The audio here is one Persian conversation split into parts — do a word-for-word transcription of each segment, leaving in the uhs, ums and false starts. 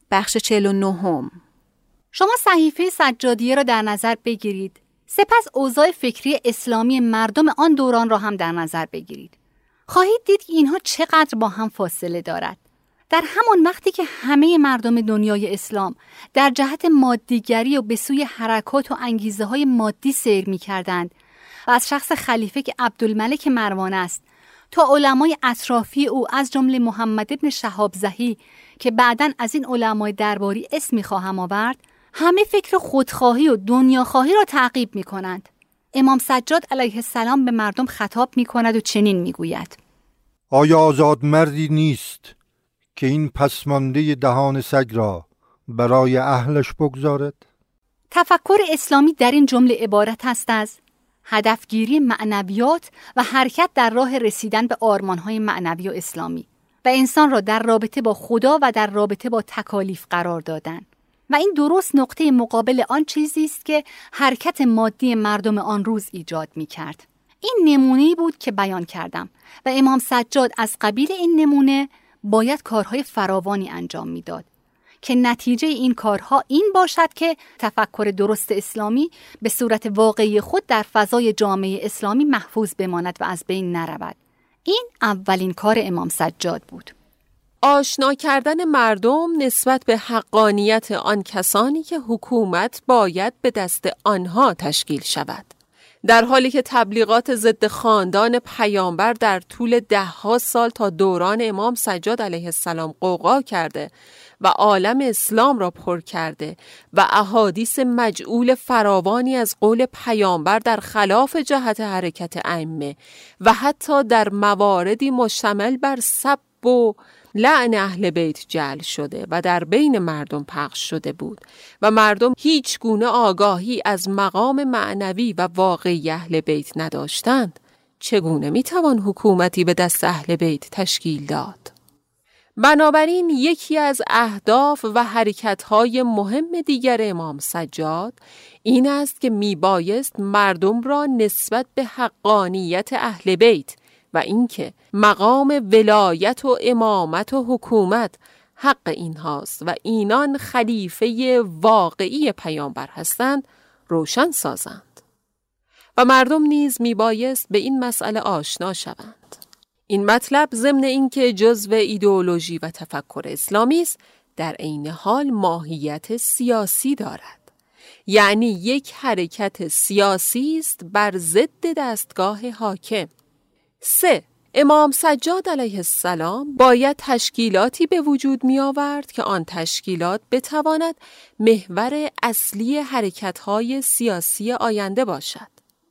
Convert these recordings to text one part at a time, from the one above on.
بخش چهل و نه. شما صحیفه سجادیه را در نظر بگیرید. سپس اوضاع فکری اسلامی مردم آن دوران را هم در نظر بگیرید. خواهید دید که اینها چقدر با هم فاصله دارد. در همان وقتی که همه مردم دنیای اسلام در جهت مادیگری و به سوی حرکات و انگیزه های مادی سیر می کردند و از شخص خلیفه که عبدالملک مروان است تا علمای اطرافی او از جمله محمد ابن شهاب زهی که بعداً از این علمای درباری اسمی خواهم آورد، همه فکر خودخواهی و دنیاخواهی را تعقیب می کنند. امام سجاد علیه السلام به مردم خطاب می کند و چنین می گوید: آیا آزاد مردی نیست که این پسمانده دهان سگ را برای اهلش بگذارد؟ تفکر اسلامی در این جمله عبارت است از هدفگیری معنویات و حرکت در راه رسیدن به آرمانهای معنوی و اسلامی و انسان را در رابطه با خدا و در رابطه با تکالیف قرار دادن. و این درست نقطه مقابل آن چیزی است که حرکت مادی مردم آن روز ایجاد می کرد. این نمونه‌ای بود که بیان کردم و امام سجاد از قبیل این نمونه باید کارهای فراوانی انجام میداد که نتیجه این کارها این باشد که تفکر درست اسلامی به صورت واقعی خود در فضای جامعه اسلامی محفوظ بماند و از بین نرود. این اولین کار امام سجاد بود. آشنا کردن مردم نسبت به حقانیت آن کسانی که حکومت باید به دست آنها تشکیل شود. در حالی که تبلیغات ضد خاندان پیامبر در طول ده ها سال تا دوران امام سجاد علیه السلام غوغا کرده و عالم اسلام را پر کرده و احادیث مجعول فراوانی از قول پیامبر در خلاف جهت حرکت ائمه و حتی در مواردی مشتمل بر سب و لعن اهل بیت جعل شده و در بین مردم پخش شده بود و مردم هیچ گونه آگاهی از مقام معنوی و واقعی اهل بیت نداشتند، چگونه میتوان حکومتی به دست اهل بیت تشکیل داد؟ بنابراین یکی از اهداف و حرکت‌های مهم دیگر امام سجاد این است که میبایست مردم را نسبت به حقانیت اهل بیت و اینکه مقام ولایت و امامت و حکومت حق اینهاست و اینان خلیفه واقعی پیامبر هستند روشن سازند و مردم نیز میبایست به این مسئله آشنا شوند. این مطلب ضمن اینکه جزو ایدئولوژی و تفکر اسلامی است، در عین حال ماهیت سیاسی دارد، یعنی یک حرکت سیاسی است بر ضد دستگاه حاکم. سه، امام سجاد علیه السلام باید تشکیلاتی به وجود می آورد که آن تشکیلات بتواند محور اصلی حرکت‌های سیاسی آینده باشد.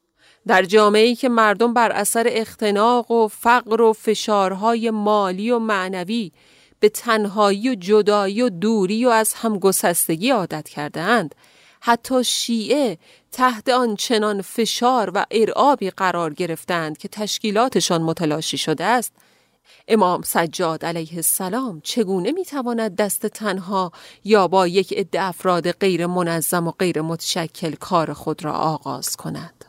در جامعه‌ای که مردم بر اثر اختناق و فقر و فشارهای مالی و معنوی به تنهایی و جدایی و دوری و از همگسستگی عادت کرده‌اند، حتی شیعه تحت آن چنان فشار و ارعابی قرار گرفتند که تشکیلاتشان متلاشی شده است، امام سجاد علیه السلام چگونه میتواند دست تنها یا با یک عده افراد غیر منظم و غیر متشکل کار خود را آغاز کند؟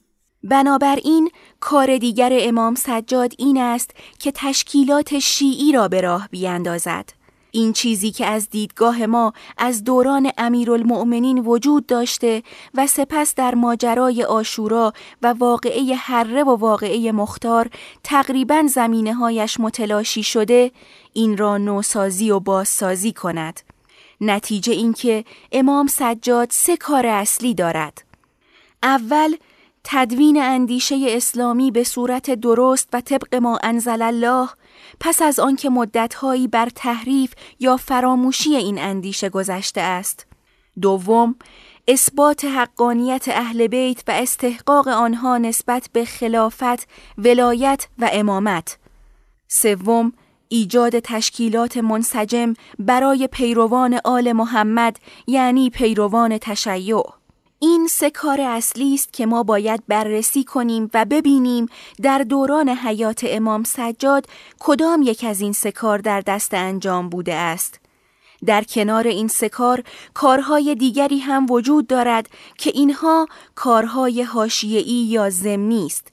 بنابراین کار دیگر امام سجاد این است که تشکیلات شیعی را به راه بیاندازد. این چیزی که از دیدگاه ما از دوران امیرالمؤمنین وجود داشته و سپس در ماجرای عاشورا و واقعه حره و واقعه مختار تقریباً زمینه‌هایش متلاشی شده، این را نوسازی و بازسازی کند. نتیجه این که امام سجاد سه کار اصلی دارد. اول، تدوین اندیشه اسلامی به صورت درست و طبق ما انزل الله، پس از آن که مدت‌هایی بر تحریف یا فراموشی این اندیشه گذشته است. دوم، اثبات حقانیت اهل بیت و استحقاق آنها نسبت به خلافت، ولایت و امامت. سوم، ایجاد تشکیلات منسجم برای پیروان آل محمد، یعنی پیروان تشیع. این سه کار اصلی است که ما باید بررسی کنیم و ببینیم در دوران حیات امام سجاد کدام یک از این سه کار در دست انجام بوده است. در کنار این سه کار کارهای دیگری هم وجود دارد که اینها کارهای حاشیه‌ای یا ضمنی است،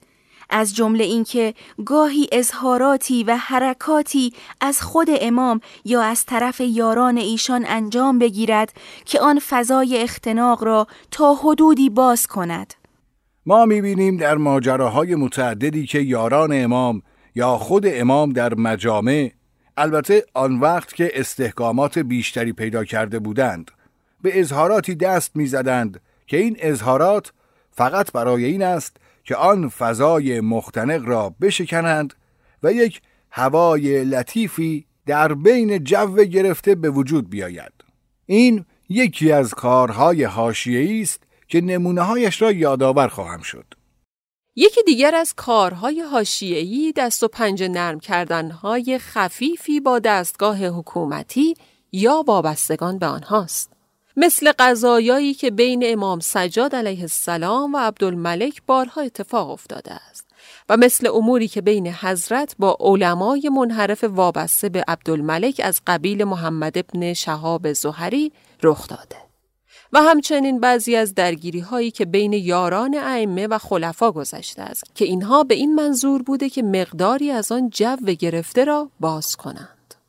از جمله اینکه گاهی اظهاراتی و حرکاتی از خود امام یا از طرف یاران ایشان انجام بگیرد که آن فضای اختناق را تا حدودی باز کند. ما می‌بینیم در ماجراهای متعددی که یاران امام یا خود امام در مجامع، البته آن وقت که استحکامات بیشتری پیدا کرده بودند، به اظهاراتی دست می‌زدند که این اظهارات فقط برای این است که آن فضای مختنق را بشکنند و یک هوای لطیفی در بین جو گرفته به وجود بیاید. این یکی از کارهای حاشیه‌ای است که نمونه‌هایش را یادآور خواهم شد. یکی دیگر از کارهای حاشیه‌ای دست و پنجه نرم کردنهای خفیفی با دستگاه حکومتی یا وابستگان به آنهاست. مثل قضایایی که بین امام سجاد علیه السلام و عبدالملک بارها اتفاق افتاده است و مثل اموری که بین حضرت با علمای منحرف وابسته به عبدالملک از قبیل محمد ابن شهاب زهری رخ داده و همچنین بعضی از درگیری هایی که بین یاران ائمه و خلفا گذشته است که اینها به این منظور بوده که مقداری از آن جو گرفته را باز کنند.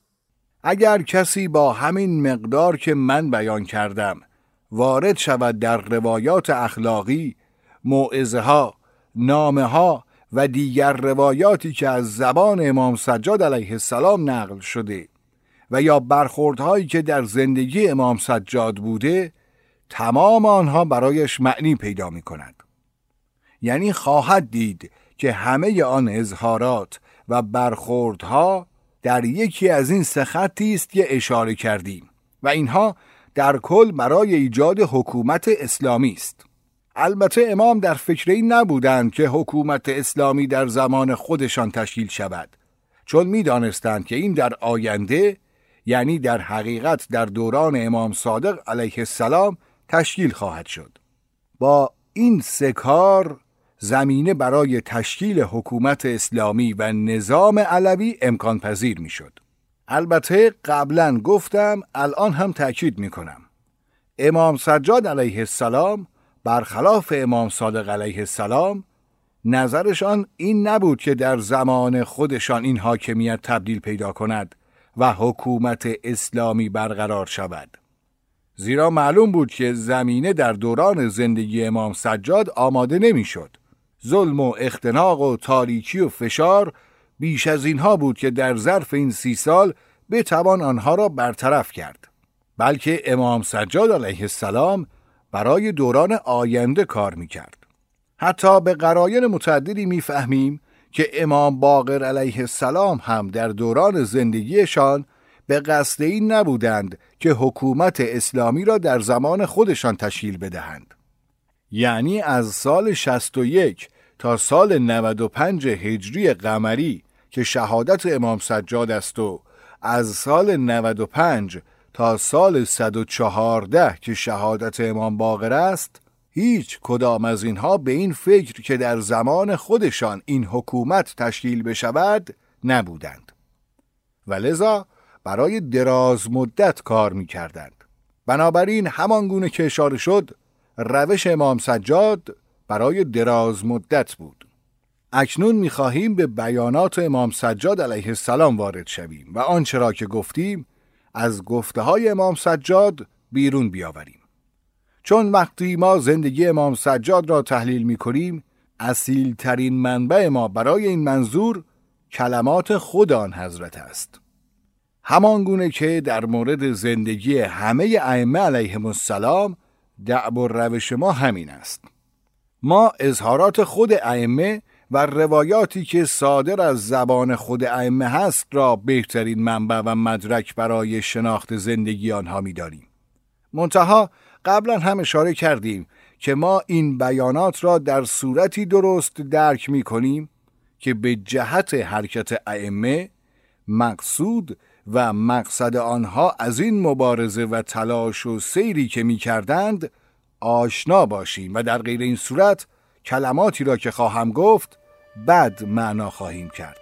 اگر کسی با همین مقدار که من بیان کردم وارد شود در روایات اخلاقی، موعظه ها، نامه ها و دیگر روایاتی که از زبان امام سجاد علیه السلام نقل شده و یا برخوردهایی که در زندگی امام سجاد بوده، تمام آنها برایش معنی پیدا می کند. یعنی خواهد دید که همه آن اظهارات و برخوردها در یکی از این سه خطی است که اشاره کردیم و اینها در کل برای ایجاد حکومت اسلامی است. البته امام در فکر این نبودند که حکومت اسلامی در زمان خودشان تشکیل شود، چون می دانستند که این در آینده، یعنی در حقیقت در دوران امام صادق علیه السلام تشکیل خواهد شد. با این سه کار زمینه برای تشکیل حکومت اسلامی و نظام علوی امکان پذیر می شد. البته قبلا گفتم، الان هم تأکید می کنم، امام سجاد علیه السلام برخلاف امام صادق علیه السلام نظرشان این نبود که در زمان خودشان این حاکمیت تبدیل پیدا کند و حکومت اسلامی برقرار شود، زیرا معلوم بود که زمینه در دوران زندگی امام سجاد آماده نمی شد. ظلم و اختناق و تاریکی و فشار بیش از اینها بود که در ظرف این سی سال بتوان آنها را برطرف کرد، بلکه امام سجاد علیه السلام برای دوران آینده کار می کرد. حتی به قرائن متعددی می فهمیم که امام باقر علیه السلام هم در دوران زندگیشان به قصد این نبودند که حکومت اسلامی را در زمان خودشان تشکیل بدهند. یعنی از سال شصت و یک تا سال نود و پنج هجری قمری که شهادت امام سجاد است و از سال نود و پنج تا سال صد و چهارده که شهادت امام باقر است، هیچ کدام از اینها به این فکر که در زمان خودشان این حکومت تشکیل بشود نبودند و لذا برای دراز مدت کار می کردند. بنابراین همان گونه که اشاره شد، روش امام سجاد برای دراز مدت بود. اکنون می خواهیم به بیانات امام سجاد علیه السلام وارد شویم و آنچه را که گفتیم از گفته های امام سجاد بیرون بیاوریم. چون وقتی ما زندگی امام سجاد را تحلیل می کنیم، اصیل ترین منبع ما برای این منظور کلمات خود آن حضرت است. همان گونه که در مورد زندگی همه ائمه علیهم السلام دأب و روش ما همین است. ما اظهارات خود ائمه و روایاتی که صادر از زبان خود ائمه هست را بهترین منبع و مدرک برای شناخت زندگی آنها می داریم. منتها قبلا هم اشاره کردیم که ما این بیانات را در صورتی درست درک می کنیم که به جهت حرکت ائمه، مقصود و مقصد آنها از این مبارزه و تلاش و سیری که می کردند آشنا باشیم و در غیر این صورت کلماتی را که خواهم گفت بد معنا خواهیم کرد.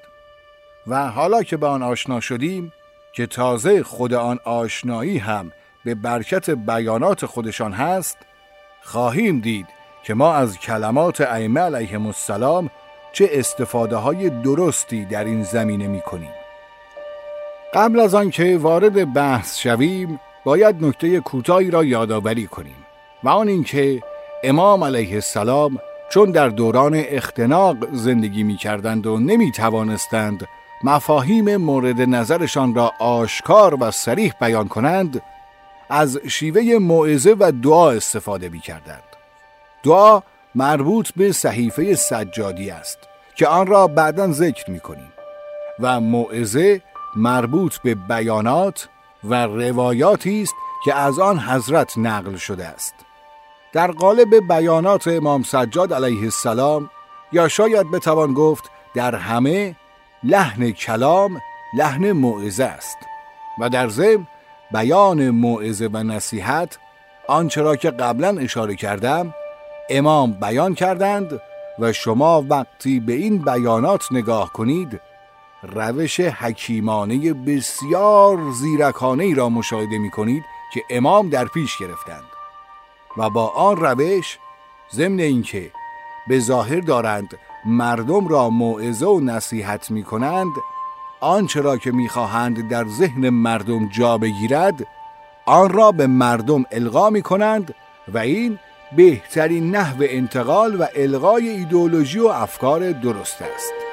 و حالا که به آن آشنا شدیم که تازه خود آن آشنایی هم به برکت بیانات خودشان هست، خواهیم دید که ما از کلمات ائمه علیهم السلام چه استفاده های درستی در این زمینه می کنیم. قبل از آن که وارد بحث شویم باید نکته کوتاهی را یادآوری کنیم و آن این که امام علیه السلام چون در دوران اختناق زندگی می کردند و نمی توانستند مفاهیم مورد نظرشان را آشکار و صریح بیان کنند، از شیوه موعظه و دعا استفاده می کردند. دعا مربوط به صحیفه سجادی است که آن را بعداً ذکر می کنیم و موعظه مربوط به بیانات و روایاتی است که از آن حضرت نقل شده است. در قالب بیانات امام سجاد علیه السلام یا شاید بتوان گفت در همه لحن کلام لحن موعظه است و در ضمن بیان موعظه و نصیحت آنچه را که قبلا اشاره کردم امام بیان کردند و شما وقتی به این بیانات نگاه کنید روش حکیمانه بسیار زیرکانه‌ای را مشاهده می کنید که امام در پیش گرفتند و با آن روش ضمن اینکه به ظاهر دارند مردم را موعظه و نصیحت می کنند، آنچه را که می خواهند در ذهن مردم جا بگیرد آن را به مردم القا می کنند و این بهترین نحو انتقال و القای ایدئولوژی و افکار درست است.